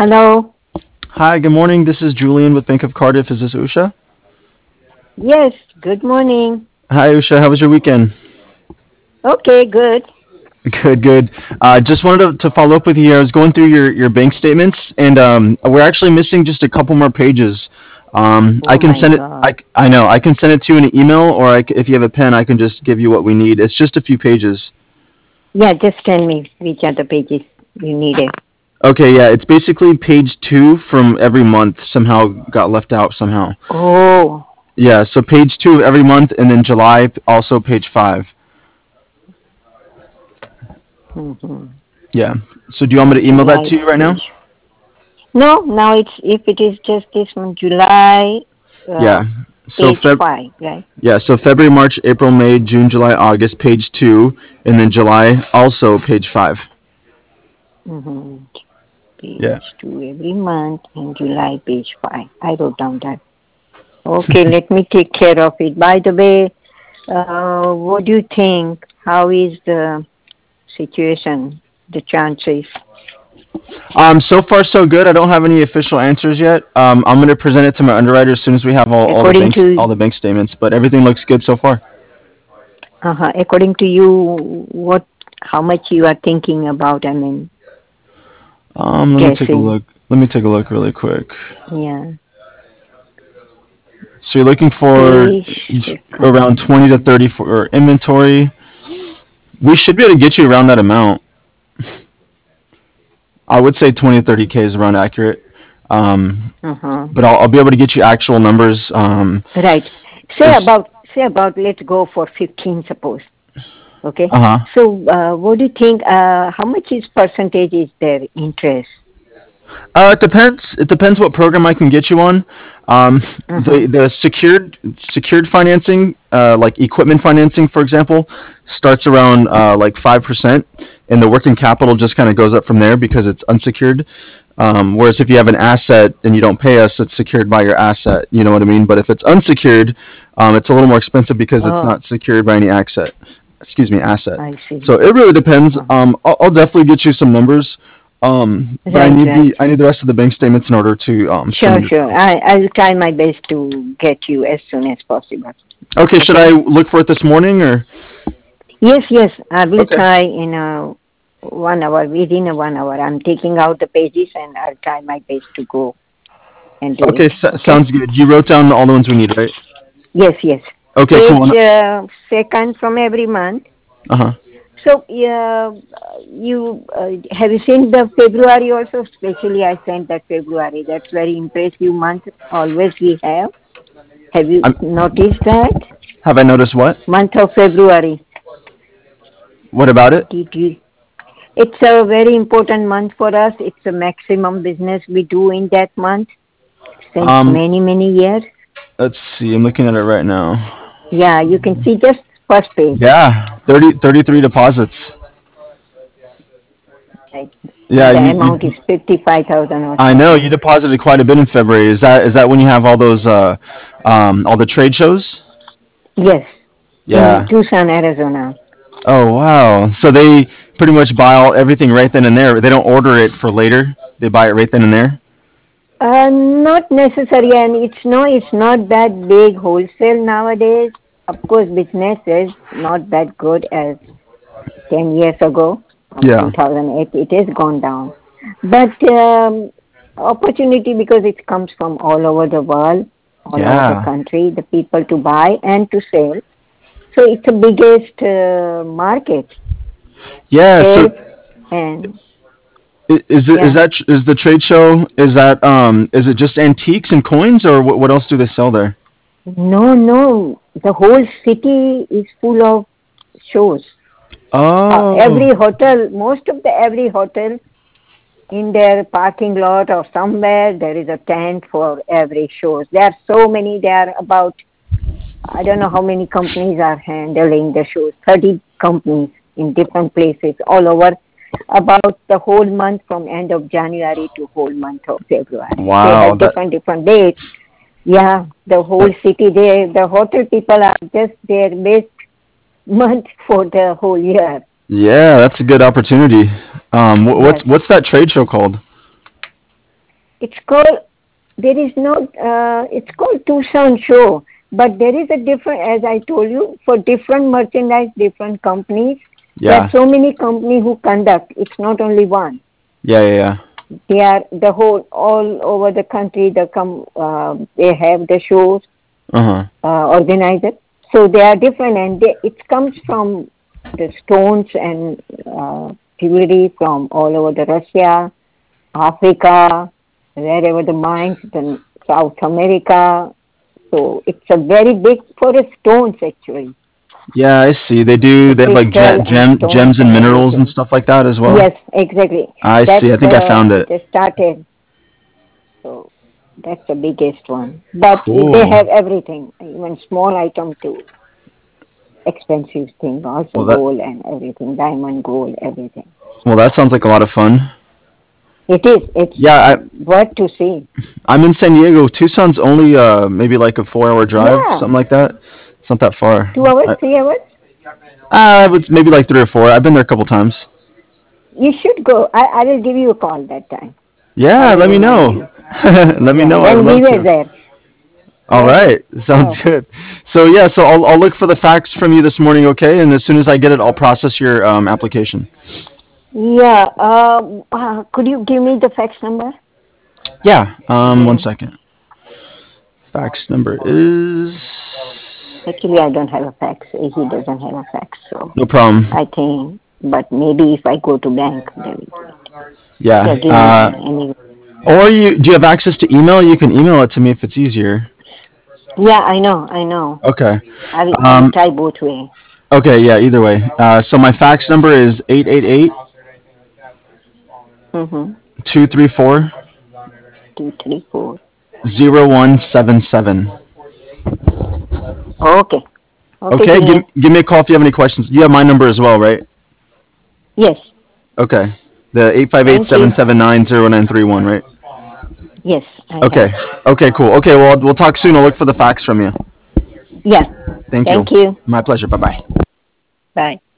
Hello. Hi, good morning. This is Julian with Bank of Cardiff. Is this Usha? Yes, good morning. Hi, Usha. How was your weekend? Okay, good. Good, good. Just wanted to follow up with you. I was going through your bank statements, and we're actually missing just a couple more pages. I Oh can my send it. God. I know. I can send it to you in an email, or if you have a pen, I can just give you what we need. It's just a few pages. Yeah, just tell me which are the pages you needed. Okay, yeah. It's basically page two from every month somehow got left out somehow. Oh, Yeah, so page two of every month, and then July also page five. mm-hmm. Yeah. So do you want me to email that July to you right now? page. No, now it's if it is just this one, July, uh, Yeah. So page Feb. 5, right? Yeah. So February, March, April, May, June, July, August, page two, and then July also page five. Mm-hmm. Yeah. Page 2 every month and July page 5. I wrote down that. Okay, let me take care of it. By the way, what do you think? How is the situation, the chances? So far so good. I don't have any official answers yet. I'm gonna present it to my underwriter as soon as we have According all to the bank statements. But everything looks good so far. according to you, what, how much you are thinking about? I mean, Let me take a guessing. look. Let me take a look really quick. Yeah, So you're looking for page around second. 20 to 30 for inventory. We should be able to get you around that amount. I would say 20 to 30K is around accurate. Um, Uh-huh. but I'll be able to get you actual numbers. Right. It's Say about. Let's go for 15. Suppose. Okay. uh-huh. So, what do you think? How much is percentage is their interest? It depends. It depends what program I can get you on. Uh-huh. The secured financing, like equipment financing, for example, starts around like 5%, and the working capital just kind of goes up from there because it's unsecured. Whereas if you have an asset and you don't pay us, it's secured by your asset. You know what I mean? But if it's unsecured, it's a little more expensive because it's Oh, not secured by any asset. Excuse me, asset. I see. So it really depends. Uh-huh. I'll definitely get you some numbers. But Right. Right. I need the rest of the bank statements in order to Sure. submit it. Sure. I'll try my best to get you as soon as possible. Okay, should I Okay. look for it this morning or? Yes, yes, I will Okay. try in a 1 hour, within a 1 hour. I'm taking out the pages and I'll try my best to go and do it. Okay, Okay? sounds good. You wrote down all the ones we need, right? Yes, yes. Okay, Page cool. second from every month. Uh huh. So, you have you seen the February also? Especially, I sent that February. That's very impressive month. Always we have. Have you I'm, noticed that have I noticed what? month of February? What about it? Did you? It's a very important month for us. It's a maximum business we do in that month since Um, many, many years. let's see. I'm looking at it right now. Yeah, you can see just first page. Yeah, 33 deposits. Right? Yeah, And the amount is 55,000 or I know you something. deposited quite a bit in February. Is that when you have all those all the trade shows? Yes, in Yeah. Tucson, Arizona. Oh wow. So they pretty much buy everything right then and there. They don't order it for later. They buy it right then and there. Not necessary, and it's not that big wholesale nowadays. Of course, business is not that good as 10 years ago, from Yeah. 2008. It has gone down, but opportunity because it comes from all over the world, all over the Yeah. country, the people to buy and to sell. So it's the biggest market, Yeah. So sale and is yeah. the trade show is it just antiques and coins or what else do they sell there? No, no, the whole city is full of shows. Oh. Every hotel, most of the every hotel in their parking lot or somewhere, there is a tent for every shows. There are so many. There are about, I don't know how many companies are handling the shows. 30 companies in different places all over. About the whole month from end of January to whole month of February. They Wow. have different dates. Yeah, the whole That city. The hotel people are just their best month for the whole year. yeah, that's a good opportunity. Yes. What's that trade show called? It's called, there is no, it's called Tucson Show, but there is a different, as I told you, for different merchandise, different companies. There are Yeah. so many companies who conduct. It's not only one. Yeah, yeah, yeah. They are the whole all over the country. They have the shows Uh-huh. organizer. So they are different, and it comes from the stones and jewelry from all over the Russia, Africa, wherever the mines, then South America. So it's a very big for the stones actually, Yeah, I see. They have like crystal and stones gems and and minerals and everything. stuff like that as well. Yes, exactly. I That's see. I think I found it. they started. So that's the biggest one. But they Cool. have everything, even small item too. Expensive thing, also Well, that gold and everything, diamond, gold, everything. well, that sounds like a lot of fun. It is. It's Yeah, worth to see. I'm in San Diego. Tucson's only maybe like a 4 hour drive, Yeah, something like that. It's not that far. 2 hours, 3 hours. It's maybe like 3 or 4. I've been there a couple times. You should go. I will give you a call that time. I Yeah, will let me remind know. you. Let me Yeah, know. I would when love we were to. there. All Yes. right, sounds Oh, good. So yeah, so I'll look for the facts from you this morning, okay? And as soon as I get it, I'll process your application. yeah. Could you give me the fax number? Yeah. One Yeah. second. Fax number is Actually, I don't have a fax. He doesn't have a fax, so no problem. I think. But maybe if I go to bank, they will do it. Yeah. Yeah, give me any. Or do you have access to email? You can email it to me if it's easier. Yeah, I know. I know. Okay. I will Um. try both way. Okay. Yeah. Either way. So my fax number is 888 Mhm. 234 Two, three, four. 0177. Okay. Okay, Okay. Junior. Give me a call if you have any questions. You have my number as well, right? Yes. Okay. The eight five eight Thank seven you. seven nine zero nine three one, right? Yes, I Okay. have. Okay, cool. Okay, well, we'll talk soon. I'll look for the fax from you. Yeah. Thank you. Thank you. My pleasure. Bye bye. Bye.